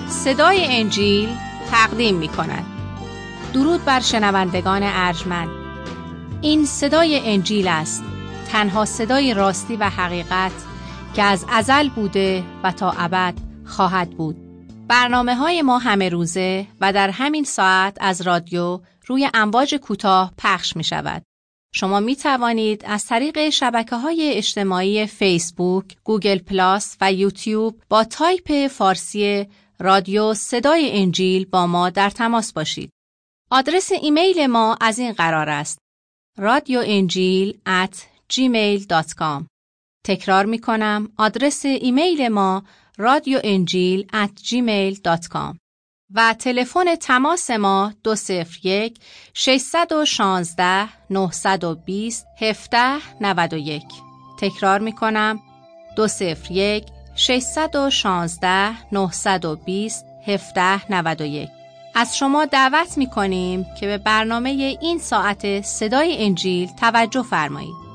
صدای انجیل تقدیم می کند. درود بر شنوندگان ارجمند. این صدای انجیل است، تنها صدای راستی و حقیقت که از ازل بوده و تا ابد خواهد بود. برنامه‌های ما همه روزه و در همین ساعت از رادیو روی امواج کوتاه پخش می شود. شما می توانید از طریق شبکه‌های اجتماعی فیسبوک، گوگل پلاس و یوتیوب با تایپ فارسی رادیو صدای انجیل با ما در تماس باشید. آدرس ایمیل ما از این قرار است: radioenjil@gmail.com. تکرار می کنم، آدرس ایمیل ما radioenjil@gmail.com و تلفن تماس ما 201-616-920-1791. تکرار می کنم، 201-616-920-1791. از شما دعوت می کنیم که به برنامه این ساعت صدای انجیل توجه فرمایید.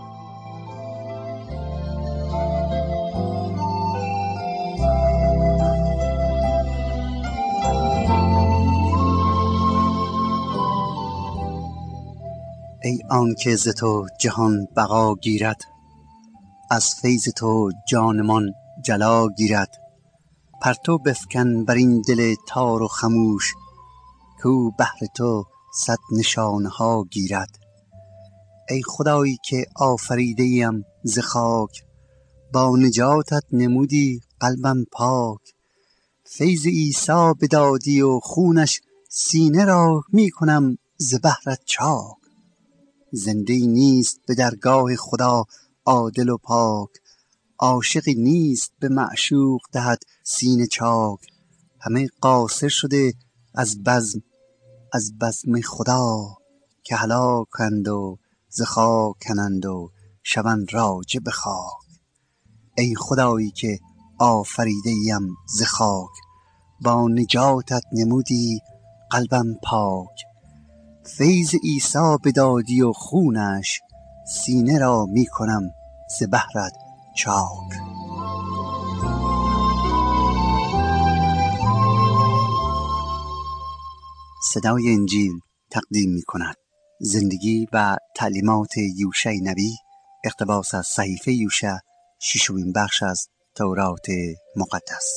ای آن که ز تو جهان بقا گیرد، از فیض تو جانمان جلا گیرد. پرتو بفکن بر این دل تار و خموش، کو بهر تو صد نشانه ها گیرد. ای خدایی که آفریده ایم ز خاک، با نجاتت نمودی قلبم پاک. فیض عیسی بدادی و خونش سینه را می کنم ز بهرت چاک. زنده نیست به درگاه خدا عادل و پاک، عاشقی نیست به معشوق دهد سینه چاک. همه قاصر شده از بزم خدا، که هلاکند و ز خاک کنند و شوند راجع به خاک. ای خدایی که آفریده ایم ز خاک، با نجاتت نمودی قلبم پاک. فیض عیسی بدادی و خونش سینه را می کنم ز بهرت چاک. صدای انجیل تقدیم می کند زندگی و تعلیمات یوشع نبی، اقتباس از صحیفه یوشع، ششمین بخش از تورات مقدس.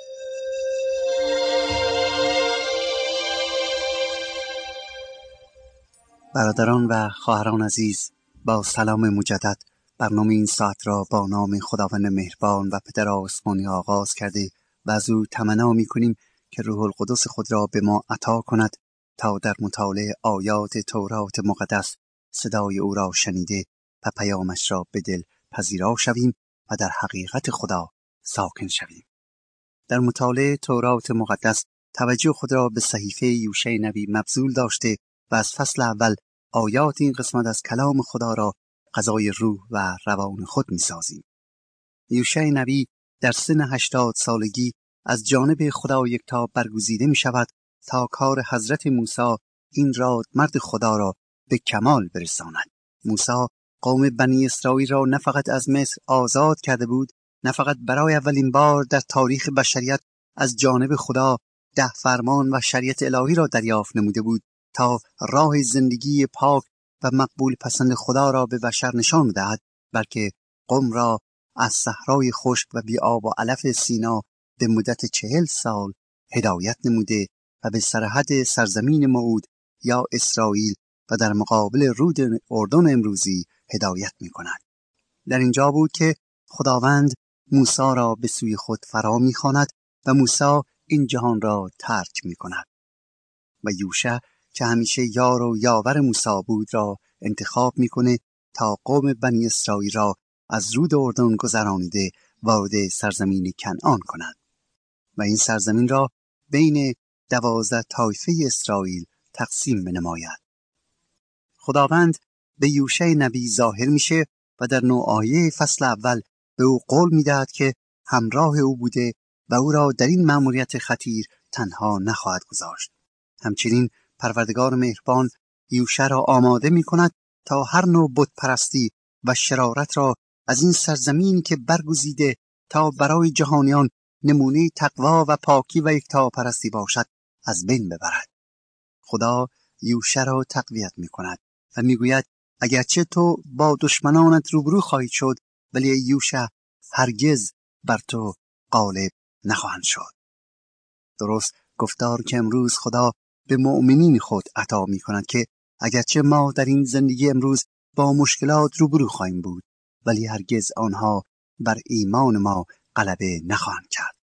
برادران و خواهران عزیز، با سلام مجدد برنامه این ساعت را با نام خداوند مهربان و پدر آسمانی آغاز کرده و از او تمنا می‌کنیم که روح القدس خود را به ما عطا کند تا در مطالعه آیات تورات مقدس صدای او را شنیده و پیامش را به دل پذیرا شویم و در حقیقت خدا ساکن شویم. در مطالعه تورات مقدس توجه خود را به صحیفه یوشع نبی مبذول داشته و از فصل اول آیات این قسمت از کلام خدا را غذای روح و روان خود می سازیم. یوشع نبی در سن 80 سالگی از جانب خدا یکتا برگزیده می شود تا کار حضرت موسی، این رادمرد خدا، را به کمال برساند. موسی قوم بنی اسرائیل را نه فقط از مصر آزاد کرده بود، نه فقط برای اولین بار در تاریخ بشریت از جانب خدا 10 فرمان و شریعت الهی را دریافت نموده بود تا راه زندگی پاک و مقبول پسند خدا را به بشر نشان دهد، بلکه قوم را از صحرای خشک و بی آب و علف سینا به مدت 40 سال هدایت نموده و به سرحد سرزمین موعود یا اسرائیل و در مقابل رود اردن امروزی هدایت می کند. در اینجا بود که خداوند موسی را به سوی خود فرا می خواند و موسی این جهان را ترک می کند و یوشع که همیشه یار و یاور موسی بود را انتخاب میکنه تا قوم بنی اسرائیل را از رود اردن گذرانیده وارد سرزمین کنعان کند و این سرزمین را بین 12 طایفه اسرائیل تقسیم بنماید. خداوند به یوشع نبی ظاهر میشه و در 9 آیه فصل اول به او قول میدهد که همراه او بوده و او را در این مأموریت خطیر تنها نخواهد گذاشت. همچنین پروردگار مهربان یوشع را آماده می کند تا هر نوع بت پرستی و شرارت را از این سرزمینی که برگزیده تا برای جهانیان نمونه تقوا و پاکی و یکتاپرستی باشد از بین ببرد. خدا یوشع را تقویت می‌کند و می‌گوید اگرچه تو با دشمنانت روبرو خواهید شد، ولی یوشع هرگز بر تو غالب نخواهند شد. درست گفتار که امروز خدا به مؤمنین خود عطا می‌کند که اگرچه ما در این زندگی امروز با مشکلات روبرو خواهیم بود، ولی هرگز آنها بر ایمان ما غلبه نخواهند کرد.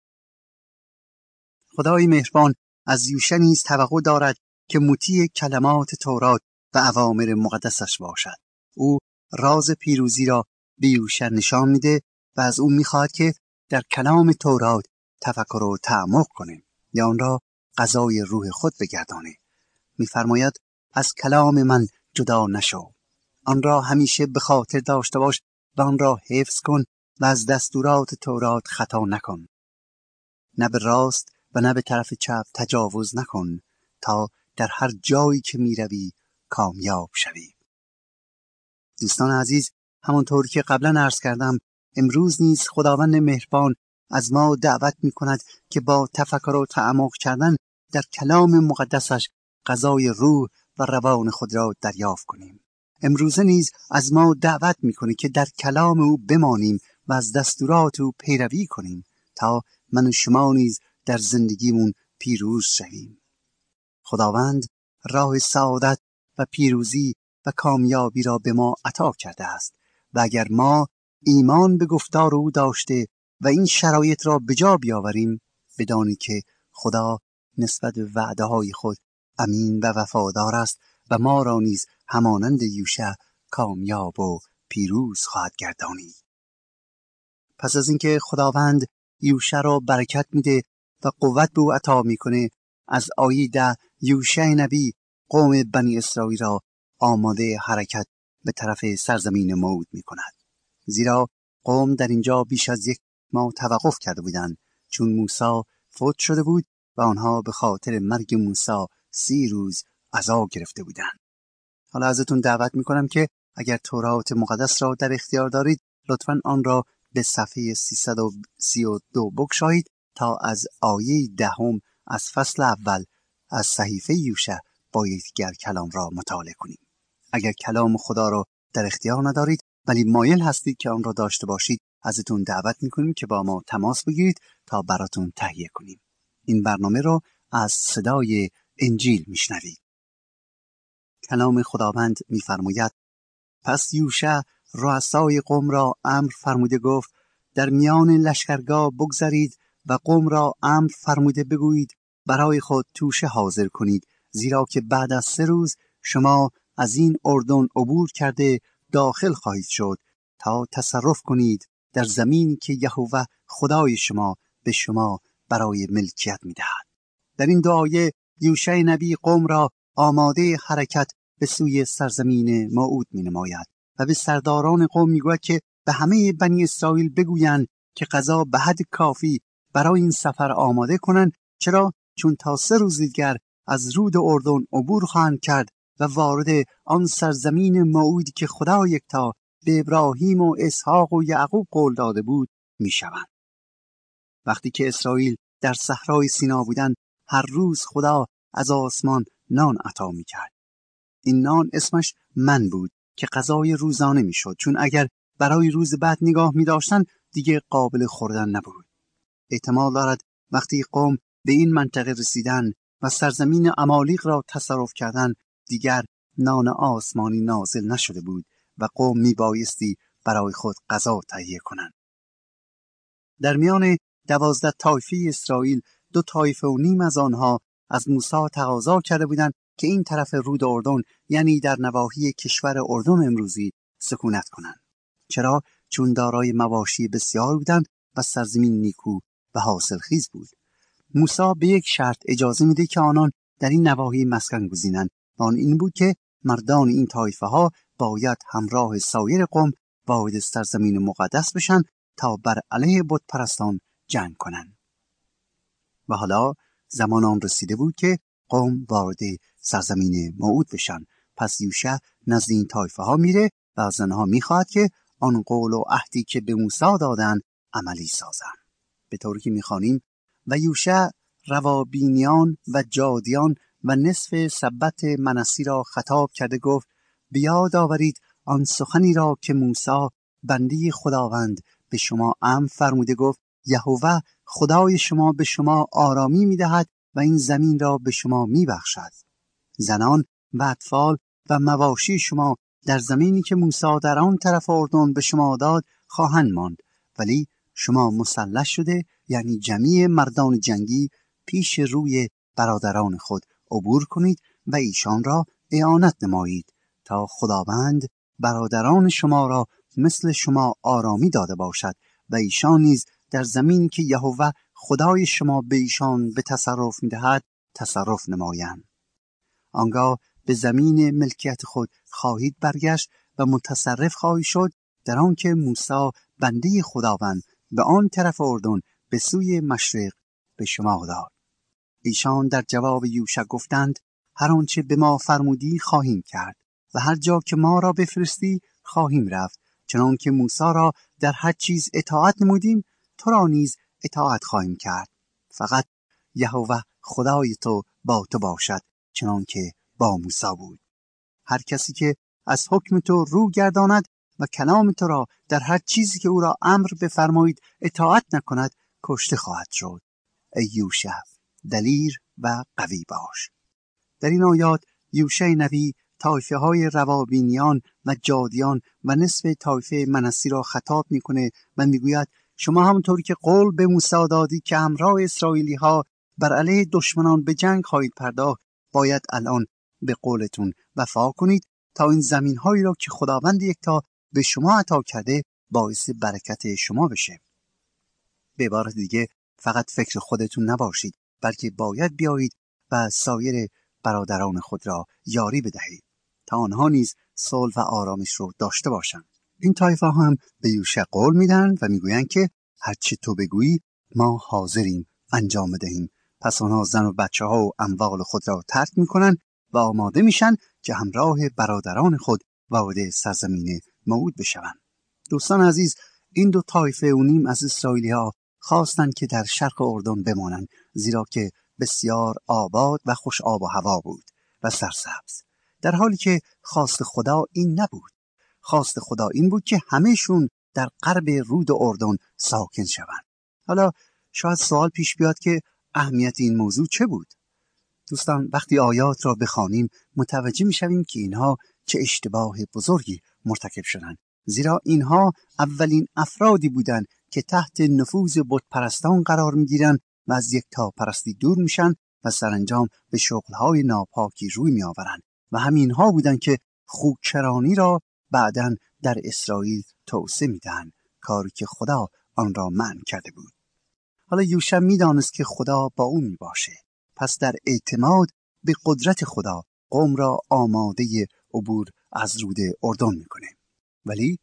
خدای مهربان از یوشع نیز توقع دارد که مطیع کلمات تورات و اوامر مقدسش باشد. او راز پیروزی را به یوشع نشان میده و از او میخواهد که در کلام تورات تفکر و تعمق کنه یا آن را غذای روح خود بگردانه. میفرماید از کلام من جدا نشو، آن را همیشه به خاطر داشته باش و آن را حفظ کن و از دستورات تورات خطا نکن. نه به راست و نه به طرف چپ تجاوز نکن تا در هر جایی که میروی کامیاب شوی. دوستان عزیز، همانطور که قبلا عرض کردم، امروز نیز خداوند مهربان از ما دعوت می کند که با تفکر و تعمق کردن در کلام مقدسش غذای روح و روان خود را دریافت کنیم. امروزه نیز از ما دعوت می کنه که در کلام او بمانیم و از دستورات او پیروی کنیم تا من و شما نیز در زندگیمون پیروز شویم. خداوند راه سعادت و پیروزی و کامیابی را به ما عطا کرده است و اگر ما ایمان به گفتار او داشته و این شرایط را به جا بیاوریم، بدانید که خدا نسبت به وعده های خود امین و وفادار است و ما را نیز همانند یوشع کامیاب و پیروز خواهد گردانید. پس از اینکه خداوند یوشع را برکت میده و قوت به او عطا میکنه، از آیه 10 یوشع نبی قوم بنی اسرائیل را آماده حرکت به طرف سرزمین موعود میکند. زیرا قوم در اینجا بیش از 1 ماه توقف کرده بودند، چون موسی فوت شده بود و آنها به خاطر مرگ موسی 30 روز عزا گرفته بودند. حالا ازتون دعوت میکنم که اگر تورات مقدس را در اختیار دارید، لطفاً آن را به صفحه 332 بگشایید تا از آیه 10 از فصل اول از صحیفه یوشع با یکدیگر کلام را مطالعه کنیم. اگر کلام خدا را در اختیار ندارید ولی مایل هستید که آن را داشته باشید، ازتون دعوت میکنیم که با ما تماس بگیرید تا براتون تهیه کنیم. این برنامه را از صدای انجیل میشنوید. کلام خداوند میفرماید: پس یوشع رؤسای قوم را امر فرموده گفت: در میان لشکرگاه بگذرید و قوم را امر فرموده بگویید برای خود توشه حاضر کنید، زیرا که بعد از 3 روز شما از این اردن عبور کرده داخل خواهید شد تا تصرف کنید در زمینی که یهوه خدای شما به شما برای ملکیت می‌دهد. در این 2 آیه یوشع نبی قوم را آماده حرکت به سوی سرزمین موعود می‌نماید و به سرداران قوم می‌گوید که به همه بنی اسرائیل بگویند که غذا به حد کافی برای این سفر آماده کنند. چرا؟ چون تا 3 روز دیگر از رود اردن عبور خواهند کرد و وارد آن سرزمین موعودی که خدا یکتا به ابراهیم و اسحاق و یعقوب قول داده بود می‌شوند. وقتی که اسرائیل در صحرای سینا بودند، هر روز خدا از آسمان نان عطا می‌کرد. این نان اسمش من بود که غذای روزانه می‌شد، چون اگر برای روز بعد نگاه می‌داشتن دیگه قابل خوردن نبود. احتمال دارد وقتی قوم به این منطقه رسیدن و سرزمین عمالیق را تصرف کردن، دیگر نان آسمانی نازل نشده بود و قوم میبایستی برای خود غذا تهیه کنند. در میان 12 طایفه اسرائیل 2 طایفه و نیم از آنها از موسی تقاضا کرده بودند که این طرف رود اردن، یعنی در نواحی کشور اردن امروزی، سکونت کنند. چرا؟ چون دارای مواشی بسیار بودند و سرزمین نیکو و حاصلخیز بود. موسی به یک شرط اجازه میده که آنان در این نواحی مسکن گزینند، و آن این بود که مردان این طایفه ها باید همراه سایر قوم وارد سرزمین مقدس بشن تا بر علیه بت پرستان جنگ کنند. و حالا زمان آن رسیده بود که قوم وارد سرزمین موعود بشن. پس یوشع نزد این طایفه ها میره و از آنها میخواد که آن قول و عهدی که به موسی دادن عملی سازن. به طوری که می‌خوانیم و یوشع روابینیان و جادیان و نصف سبت منسی را خطاب کرده گفت بیاد آورید آن سخنی را که موسی بنده خداوند به شما امر فرموده گفت یهوه خدای شما به شما آرامی می‌دهد و این زمین را به شما می‌بخشد. زنان و اطفال و مواشی شما در زمینی که موسی در آن طرف اردن به شما داد خواهند ماند، ولی شما مسلح شده، یعنی جمعی مردان جنگی، پیش روی برادران خود عبور کنید و ایشان را اعانت نمایید تا خداوند برادران شما را مثل شما آرامی داده باشد و ایشان نیز در زمینی که یهوه خدای شما به ایشان به تصرف می‌دهد تصرف نمایند. آنگاه به زمین ملکیت خود خواهید برگشت و متصرف خواهید شد در آن که موسی بنده خداوند به آن طرف اردن به سوی مشرق به شما داد. ایشان در جواب یوشع گفتند هر آنچه به ما فرمودی خواهیم کرد و هر جا که ما را بفرستی خواهیم رفت، چنان که موسی را در هر چیز اطاعت نمودیم تو را نیز اطاعت خواهیم کرد. فقط یهوه خدای تو با تو باشد چنان که با موسی بود. هر کسی که از حکم تو رو گرداند و کلام تو را در هر چیزی که او را امر بفرمایید اطاعت نکند کشته خواهد شد. ای یوشع دلیر و قوی باش. در این آیات یوشع نبی طایفه های روابینیان و جادیان و نصف طایفه منسی را خطاب میکنه و میگوید شما همونطوری که قول به موسی دادی که همراه اسرائیلی ها بر علیه دشمنان به جنگ خواهید پرداخت، باید الان به قولتون وفا کنید تا این زمین هایی را که خداوند یکتا به شما عطا کرده باعث برکت شما بشه. به عبارت دیگه فقط فکر خودتون نباشید، بلکه باید بیایید و سایر برادران خود را یاری بدهید تا آنها نیز صلح و آرامش رو داشته باشند. این طایفه هم به یوشع قول میدن و میگویند که هر چه تو بگویی ما حاضریم انجام بدهیم. پس آنها زن و بچه ها و اموال خود را ترک میکنن و آماده میشن که همراه برادران خود وارد سرزمین موعود بشوند. دوستان عزیز، این دو طایفه و نیم از اسرائیلی ها خواستند که در شرق اردن بمانند، زیرا که بسیار آباد و خوش آب و هوا بود و سرسبز، در حالی که خواست خدا این نبود. خواست خدا این بود که همهشون در غرب رود اردن ساکن شوند. حالا شاید سوال پیش بیاد که اهمیت این موضوع چه بود؟ دوستان، وقتی آیات را بخوانیم متوجه میشویم که اینها چه اشتباه بزرگی مرتکب شدند، زیرا اینها اولین افرادی بودند که تحت نفوذ بت پرستان قرار میگیرند و از یکتاپرستی دور میشن و سرانجام به شغلهای ناپاکی روی میآورند و همینها بودند که خوکچرانی را بعداً در اسرائیل توسعه میدن، کاری که خدا آن را منع کرده بود. حالا یوشع میدانست که خدا با او میباشه، پس در اعتماد به قدرت خدا قوم را آماده عبور از رود اردن میکنه. ولی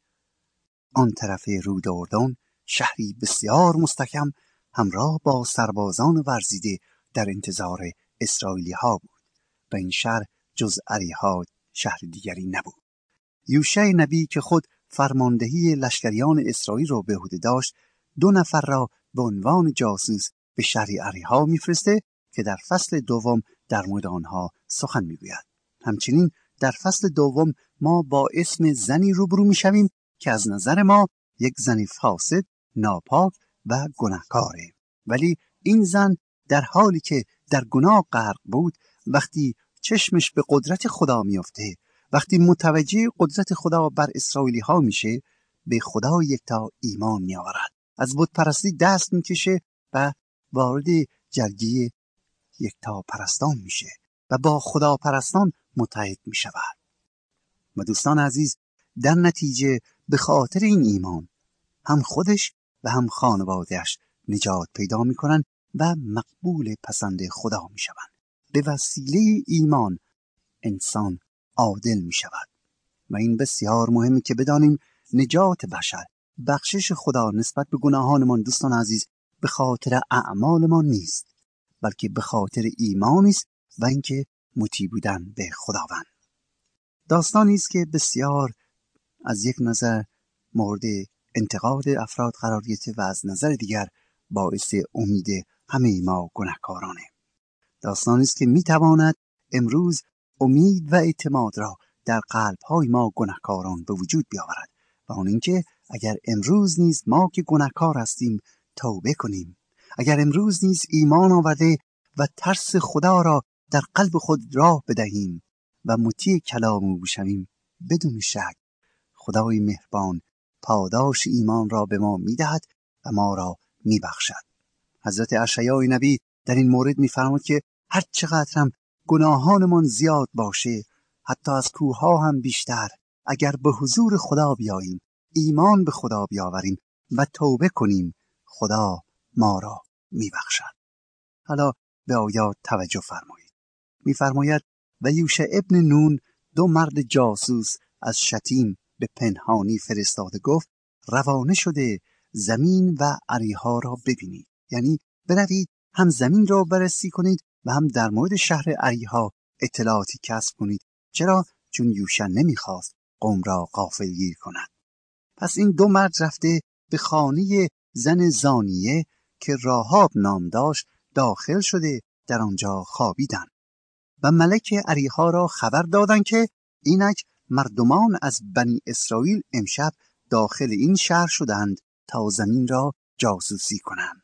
آن طرف رود اردن شهری بسیار مستحکم همراه با سربازان ورزیده در انتظار اسرائیلی ها بود و این شهر جز اریحا شهر دیگری نبود. یوشع نبی که خود فرماندهی لشکریان اسرائیل را به عهده داشت 2 نفر را به عنوان جاسوس به شهر اریحا میفرسته که در فصل دوم در مورد آنها سخن میگوید. همچنین در فصل دوم ما با اسم زنی روبرو میشویم که از نظر ما یک زن فاسد، ناپاک و گناهکاره، ولی این زن در حالی که در گناه غرق بود، وقتی چشمش به قدرت خدا میفته، وقتی متوجه قدرت خدا بر اسرائیلی ها میشه، به خدا یکتا ایمان میآورد، از بت پرستی دست میکشه و وارد جرگه یکتا پرستان میشه و با خدا پرستان متحد میشود. و دوستان عزیز، در نتیجه به خاطر این ایمان هم خودش و هم خانوادهش نجات پیدا میکنن و مقبول پسند خدا میشوند. به وسیله ایمان انسان عادل میشود و این بسیار مهمه که بدانیم نجات بشر، بخشش خدا نسبت به گناهانمان دوستان عزیز به خاطر اعمالمان نیست، بلکه به خاطر ایمانی است و اینکه مطیع بودن به خداوند. داستانی است که بسیار از یک نظر مورد انتقاد افراد قرار گرفته و از نظر دیگر باعث امید همه ما گناهکارانه. داستانی است که میتواند امروز امید و اعتماد را در قلب‌های ما گناهکاران به وجود بیاورد و آن اینکه اگر امروز نیز ما که گناهکار هستیم توبه کنیم، اگر امروز نیز ایمان آورده و ترس خدا را در قلب خود راه بدهیم و مطیع کلام او بشویم، بدون شک خدای مهربان پاداش ایمان را به ما میدهد و ما را میبخشد. حضرت اشعیا نبی در این مورد میفرماید که هر چقدر هم گناهانمان زیاد باشه، حتی از کوه‌ها هم بیشتر، اگر به حضور خدا بیاییم، ایمان به خدا بیاوریم و توبه کنیم، خدا ما را میبخشد. حالا به آیات توجه فرمایید. میفرماید و یوشع ابن نون 2 مرد جاسوس از شتیم به پنهانی فرستاده گفت روانه شده زمین و اریحا را ببینید. یعنی بروید هم زمین را بررسی کنید و هم در مورد شهر اریحا اطلاعاتی کسب کنید. چرا؟ چون یوشع نمیخواست قوم را غافلگیر کند. پس این 2 مرد رفته به خانه زن زانیه که راهاب نام داشت داخل شده در آنجا خوابیدند و ملک اریحا را خبر دادند که اینک مردمان از بنی اسرائیل امشب داخل این شهر شدند تا زمین را جاسوسی کنند.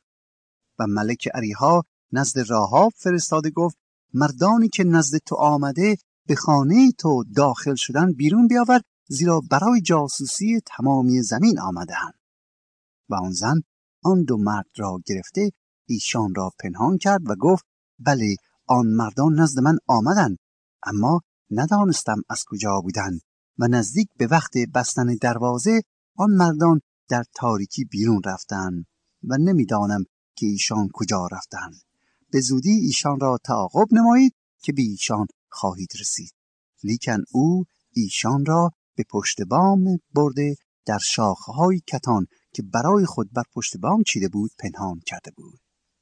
و ملک اریحا نزد راهاب فرستاده گفت مردانی که نزد تو آمده به خانه تو داخل شدن بیرون بیاور، زیرا برای جاسوسی تمامی زمین آمده‌اند. و آن زن آن 2 مرد را گرفته ایشان را پنهان کرد و گفت بله آن مردان نزد من آمدند، اما ندانستم از کجا بودند و نزدیک به وقت بستن دروازه آن مردان در تاریکی بیرون رفتند و نمیدانم که ایشان کجا رفتند. به زودی ایشان را تعاقب نمایید که به ایشان خواهید رسید. لیکن او ایشان را به پشت بام برده در شاخه‌های کتان که برای خود بر پشت بام چیده بود پنهان کرده بود.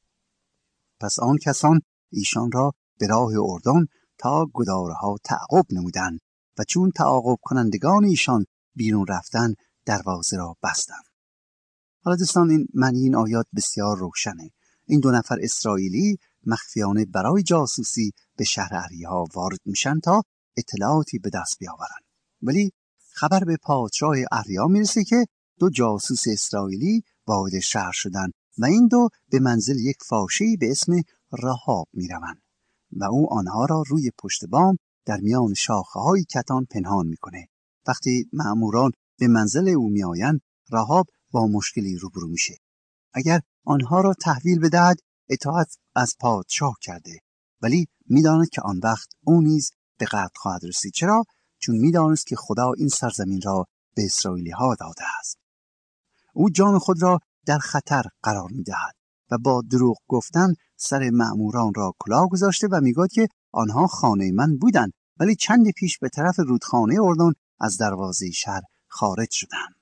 پس آن کسان ایشان را به راه اردن تا گدارها تعقیب نمودند و چون تعقیب کنندگان ایشان بیرون رفتند دروازه را بستند. حالا دوستان این معنی این آیات بسیار روشنه. این 2 نفر اسرائیلی مخفیانه برای جاسوسی به شهر اریحا وارد میشن تا اطلاعاتی به دست بیاورن. ولی خبر به پادشاه اریحا میرسه که 2 جاسوس اسرائیلی وارد شهر شدن و این 2 به منزل یک فاحشه‌ای به اسم راهاب میروند و او آنها را روی پشت بام در میان شاخه‌های کتان پنهان میکنه. وقتی مأموران به منزل او میآیند راهاب با مشکلی روبرو میشه. اگر آنها را تحویل بدهد اطاعت از پادشاه کرده، ولی میداند که آن وقت او نیز به قتل خواهد رسید. چرا؟ چون میدانست که خدا این سرزمین را به اسرائیلی ها داده است. او جان خود را در خطر قرار میدهد و با دروغ گفتن سر مأموران را کلاه گذاشته و میگوید که آنها خانه من بودند، ولی چند پیش به طرف رودخانه اردن از دروازه شهر خارج شدند.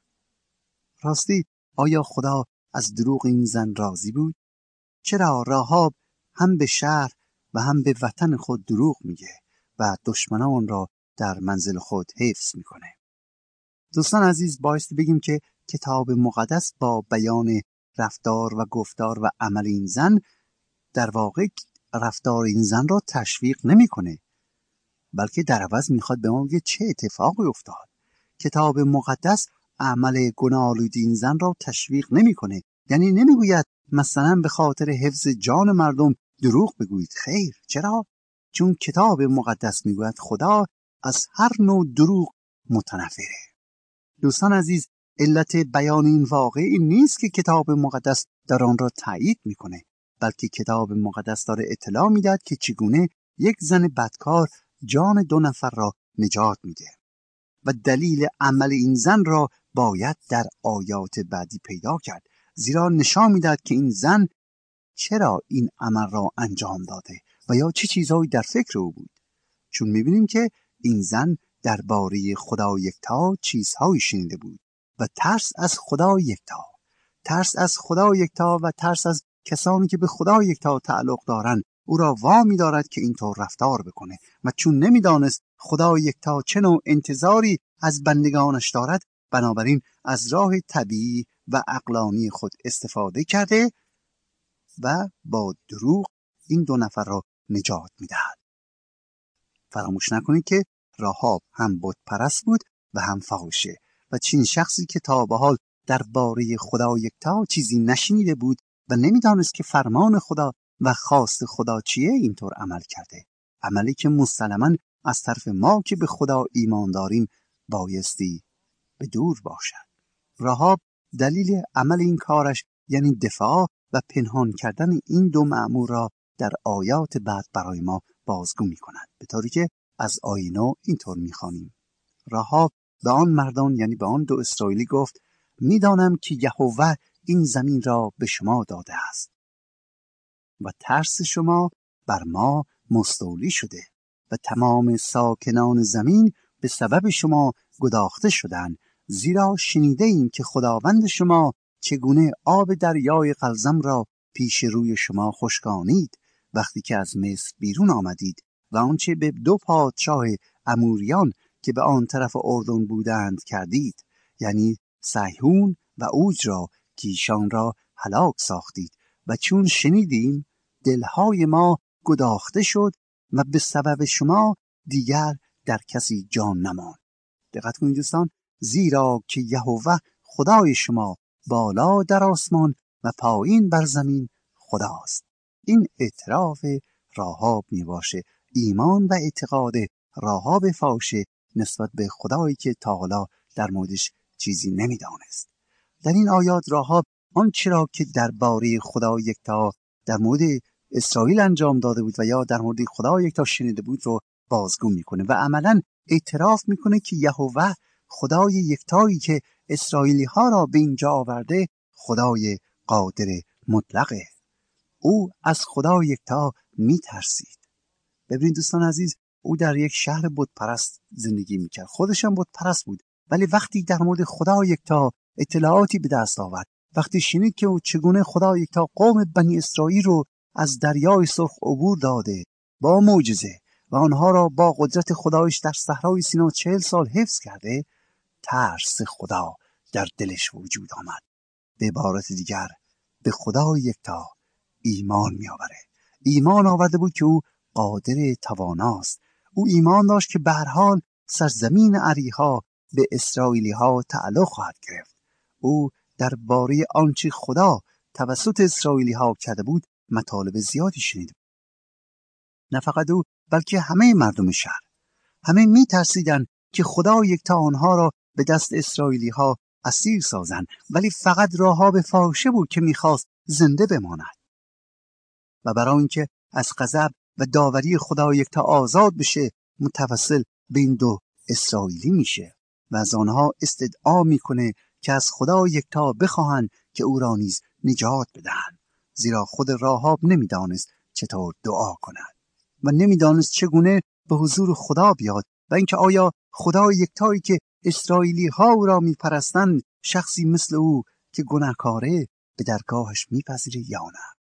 راستی آیا خدا از دروغ این زن راضی بود؟ چرا راهاب هم به شهر و هم به وطن خود دروغ میگه و دشمنان را در منزل خود حفظ میکنه؟ دوستان عزیز، بایستی بگیم که کتاب مقدس با بیان رفتار و گفتار و عمل این زن در واقع رفتار این زن را تشویق نمیکنه، بلکه در عوض میخواد به ما بگه چه اتفاقی افتاد. کتاب مقدس عمل گناه‌آلود این زن را تشویق نمیکنه. یعنی نمیگوید مثلا به خاطر حفظ جان مردم دروغ بگویید. خیر. چرا؟ چون کتاب مقدس میگوید خدا از هر نوع دروغ متنفره. دوستان عزیز، علت بیان این واقعه این نیست که کتاب مقدس در آن را تایید میکنه، بلکه کتاب مقدس داره اطلاع میدهد که چگونه یک زن بدکار جان 2 نفر را نجات میده و دلیل عمل این زن را باید در آیات بعدی پیدا کرد، زیرا نشان میدهد که این زن چرا این عمل را انجام داده و یا چه چیزهایی در فکر او بود. چون میبینیم که این زن درباره خدا یکتا چیزهایی شنیده بود و ترس از خدا یکتا و ترس از کسانی که به خدا یکتا تعلق دارند او را وامی دارد که اینطور رفتار بکنه و چون نمیدانست خدا یکتا چه نوع انتظاری از بندگانش دارد، بنابراین از راه طبیعی و عقلانی خود استفاده کرده و با دروغ این دو نفر را نجات می‌دهد. فراموش نکنید که راهاب هم بت پرست بود و هم فاحشه و چنین شخصی که تا به حال درباره خدا یکتا چیزی نشنیده بود و نمی‌دانست که فرمان خدا و خواست خدا چیه، اینطور عمل کرده. عملی که مسلماً از طرف ما که به خدا ایمان داریم بایستی به دور باشد. راهاب دلیل عمل این کارش یعنی دفاع و پنهان کردن این دو مأمور را در آیات بعد برای ما بازگو می‌کند، به طوری که از آیه 9 اینطور می‌خوانیم: راهاب به آن مردان یعنی به آن دو اسرائیلی گفت: می‌دانم که یهوه این زمین را به شما داده است و ترس شما بر ما مستولی شده و تمام ساکنان زمین به سبب شما گداخته شدند، زیرا شنیده ایم که خداوند شما چگونه آب دریای قلزم را پیش روی شما خشکانید وقتی که از مصر بیرون آمدید و آنچه به دو پادشاه اموریان که به آن طرف اردن بودند کردید، یعنی سیحون و اوج را که ایشان را هلاک ساختید. و چون شنیدیم دلهای ما گداخته شد و به سبب شما دیگر در کسی جان نماند. دقت کنید دوستان، زیرا که یهوه خدای شما بالا در آسمان و پایین بر زمین خداست. این اعتراف راهاب میباشه، ایمان و اعتقاد راهاب فاحشه نسبت به خدایی که تا حالا در موردش چیزی نمیدانست. در این آیات راهاب آنچه را که درباره خدا یکتا در مورد اسرائیل انجام داده بود و یا در مورد خدا یکتا شنیده بود رو بازگو میکنه و عملاً اعتراف میکنه که یهوه خدای یکتایی که اسرائیلی ها را به اینجا آورده خدای قادر مطلقه. او از خدا یکتا میترسید. ببینید دوستان عزیز، او در یک شهر بت پرست زندگی میکرد، خودش هم بت پرست بود، ولی وقتی در مورد خدا یکتا اطلاعاتی به دست آورد، وقتی شنید که او چگونه خدا یکتا قوم بنی اسرائیل رو از دریای سرخ عبور داده با معجزه و آنها را با قدرت خدایش در صحرای سینا 40 سال حفظ کرده، ترس خدا در دلش وجود آمد. به عبارت دیگر به خدا یکتا ایمان می آوره. ایمان آورده بود که او قادر تواناست. او ایمان داشت که به هر حال سرزمین اریحا به اسرائیلی ها تعلق خواهد گرفت. او درباره آنچه خدا توسط اسرائیلی ها کرده بود مطالب زیادی شنید. نه فقط او بلکه همه مردم شهر، همه می ترسیدن که خدا یکتا آنها را به دست اسرائیلی ها اسیر سازند، ولی فقط راهاب فاحشه بود که میخواست زنده بماند و برای اینکه از غضب و داوری خدا یکتا آزاد بشه متوسل به این دو اسرائیلی میشه و از آنها استدعا میکنه که از خدا یکتا بخواهند که او را نیز نجات بدهند، زیرا خود راهاب نمیدانست چطور دعا کند و نمیدانست چگونه به حضور خدا بیاد و اینکه آیا خدا یکتایی که اسرائیلی ها او را میپرستند شخصی مثل او که گناهکاره به درگاهش میپذیره یا نه.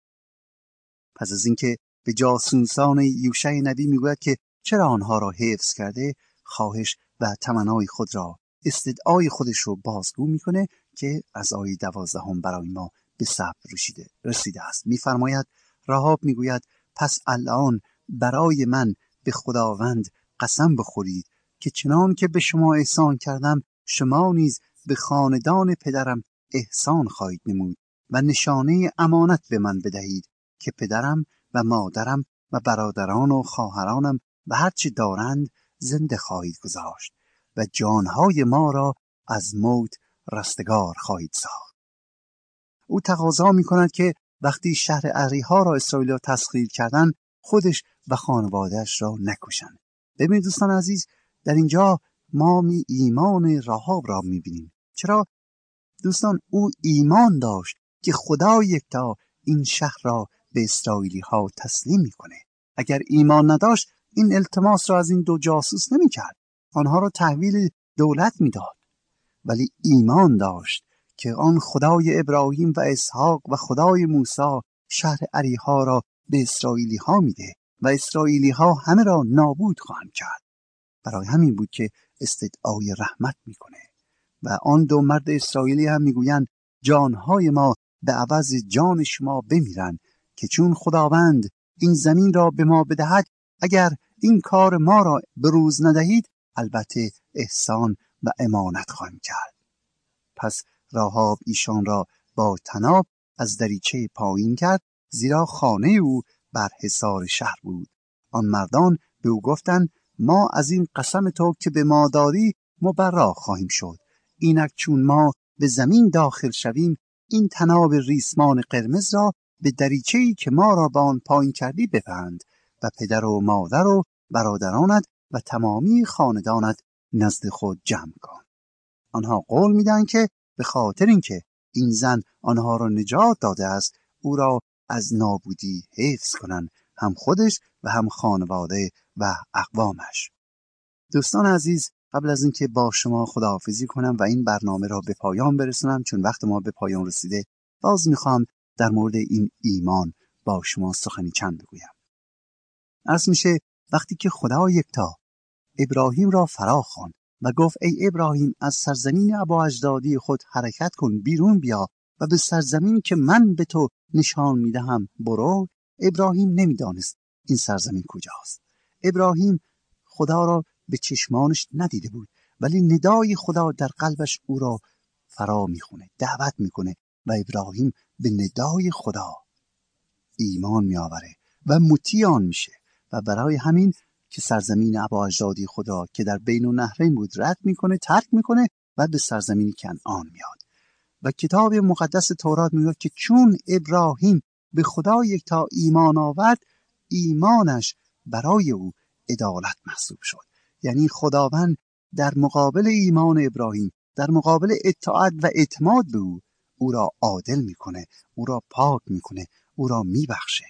پس از اینکه به جاسوسان یوشع نبی میگوید که چرا آنها را حفظ کرده، خواهش و تمنای خود را، استدعای خودش رو بازگو میکنه که از آیه 12 برای ما به ثبت رسیده است. میفرماید راهاب میگوید پس الان برای من به خداوند قسم بخورید که چنان که به شما احسان کردم شما نیز به خاندان پدرم احسان خواهید نمود و نشانه امانت به من بدهید که پدرم و مادرم و برادران و خواهرانم و هرچه دارند زنده خواهید گذاشت و جانهای ما را از موت رستگار خواهید ساخت. او تقاضا می کند که وقتی شهر اریحا را اسرائیل تسخیر کردند خودش و خانوادهش را نکشند. ببینید دوستان عزیز، در اینجا ما ایمان راهاب را می بینیم. چرا؟ دوستان او ایمان داشت که خدا یکتا این شهر را به اسرائیلی ها تسلیم می کنه. اگر ایمان نداشت این التماس را از این دو جاسوس نمی کرد، آنها را تحویل دولت می داد، ولی ایمان داشت که آن خدای ابراهیم و اسحاق و خدای موسی شهر اریحا را به اسرائیلی ها میده و اسرائیلی ها همه را نابود خواهند کرد. برای همین بود که استدعای رحمت میکنه و آن دو مرد اسرائیلی هم میگویند جانهای ما به عوض جان شما بمیرند، که چون خداوند این زمین را به ما بدهد، اگر این کار ما را به روز ندهید، البته احسان و امانت خواهیم کرد. پس راهاب ایشان را با طناب از دریچه پایین کرد، زیرا خانه او بر حصار شهر بود. آن مردان به او گفتند: ما از این قسم تو که به ما دادی مبرا خواهیم شد. اینک چون ما به زمین داخل شویم، این طناب ریسمان قرمز را به دریچه‌ای که ما را به آن پایین کردی ببند و پدر و مادر و برادرانت و تمامی خاندانت نزد خود جمع کن. آنها قول میدن که به خاطر اینکه این زن آنها را نجات داده است، او را از نابودی حفظ کنند، هم خودش و هم خانواده و اقوامش. دوستان عزیز، قبل از اینکه با شما خداحافظی کنم و این برنامه را به پایان برسونم، چون وقت ما به پایان رسیده، باز میخوام در مورد این ایمان با شما سخنی چند بگویم. عرض میشه وقتی که خدا یکتا ابراهیم را فرا خواند و گفت: ای ابراهیم، از سرزمین ابااجدادی خود حرکت کن، بیرون بیا و به سرزمینی که من به تو نشان میدهم برو. ابراهیم نمیدانست این سرزمین کجاست. ابراهیم خدا را به چشمانش ندیده بود، ولی ندای خدا در قلبش او را فرا میخونه، دعوت میکنه و ابراهیم به ندای خدا ایمان میآوره و مطیع آن میشه و برای همین که سرزمین ابااجدادی خود را که در بین النهرین بود رد میکنه، ترک میکنه و به سرزمین کنعان میاد. و کتاب مقدس تورات میگه که چون ابراهیم به خدا یکتا ایمان آورد، ایمانش برای او عدالت محسوب شد. یعنی خداوند در مقابل ایمان ابراهیم، در مقابل اطاعت و اعتماد به او را عادل میکنه، او را پاک میکنه، او را میبخشه.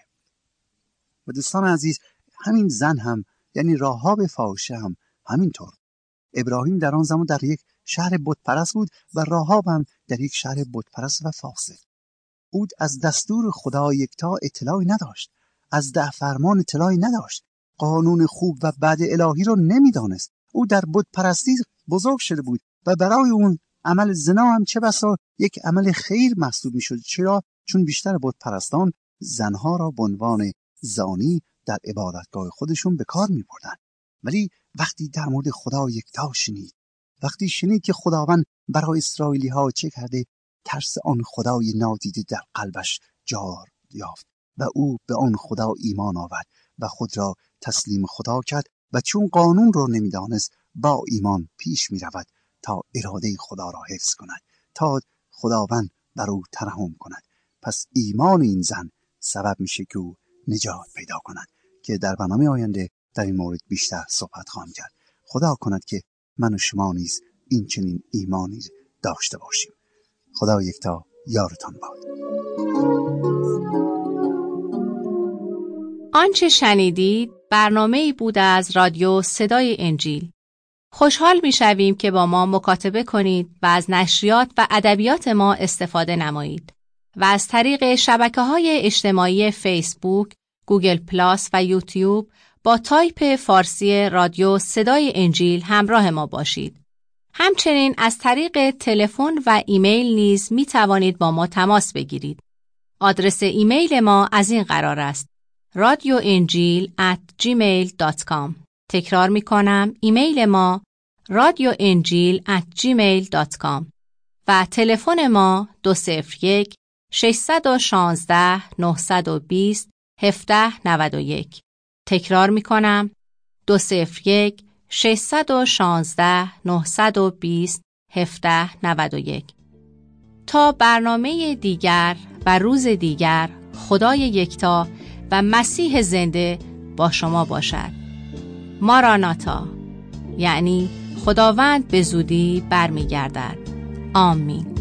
و دوستان عزیز، همین زن هم، یعنی راهاب فاحشه هم همینطور. ابراهیم در آن زمان در یک شهر بتپرست بود و راهاب هم در یک شهر بتپرست و فاسد. او از دستور خدا یکتا اطلاعی نداشت، از ده فرمان اطلاعی نداشت، قانون خوب و بد الهی رو نمیدانست. او در بتپرستی بزرگ شده بود و برای اون عمل زنا هم چه بسا یک عمل خیر محسوب میشد. چرا؟ چون بیشتر بتپرستان زنها را به عنوان زانی در عبادتگاه خودشون به کار می‌بردن. ولی وقتی در مورد خدا یکتا شنید، وقتی شنید که خداوند برای اسرائیلی ها چه کرده، ترس آن خدای نادیده در قلبش جا یافت و او به آن خدا ایمان آورد و خود را تسلیم خدا کرد و چون قانون رو نمیدانست، با ایمان پیش می رود تا اراده خدا را حفظ کند، تا خداوند بر او ترحم کند. پس ایمان این زن سبب میشه که او نجات پیدا کند، که در برنامه آینده در این مورد بیشتر صحبت خواهم کرد. خدا کند که من و شما نیز این چنین ایمانی داشته باشیم. خدا یکتا یارتان باد. آنچه شنیدید برنامه‌ای بود از رادیو صدای انجیل. خوشحال می‌شویم که با ما مکاتبه کنید و از نشریات و ادبیات ما استفاده نمایید و از طریق شبکه‌های اجتماعی فیسبوک، گوگل پلاس و یوتیوب با تایپ فارسی رادیو صدای انجیل همراه ما باشید. همچنین از طریق تلفن و ایمیل نیز می توانید با ما تماس بگیرید. آدرس ایمیل ما از این قرار است: radioenjil@gmail.com. تکرار می کنم، ایمیل ما radioenjil@gmail.com و تلفن ما 201 616 920 1791. تکرار می کنم، 201 616 920 1791. تا برنامه دیگر و روز دیگر، خدای یکتا و مسیح زنده با شما باشد. ماراناتا، یعنی خداوند به زودی برمیگردد. آمین.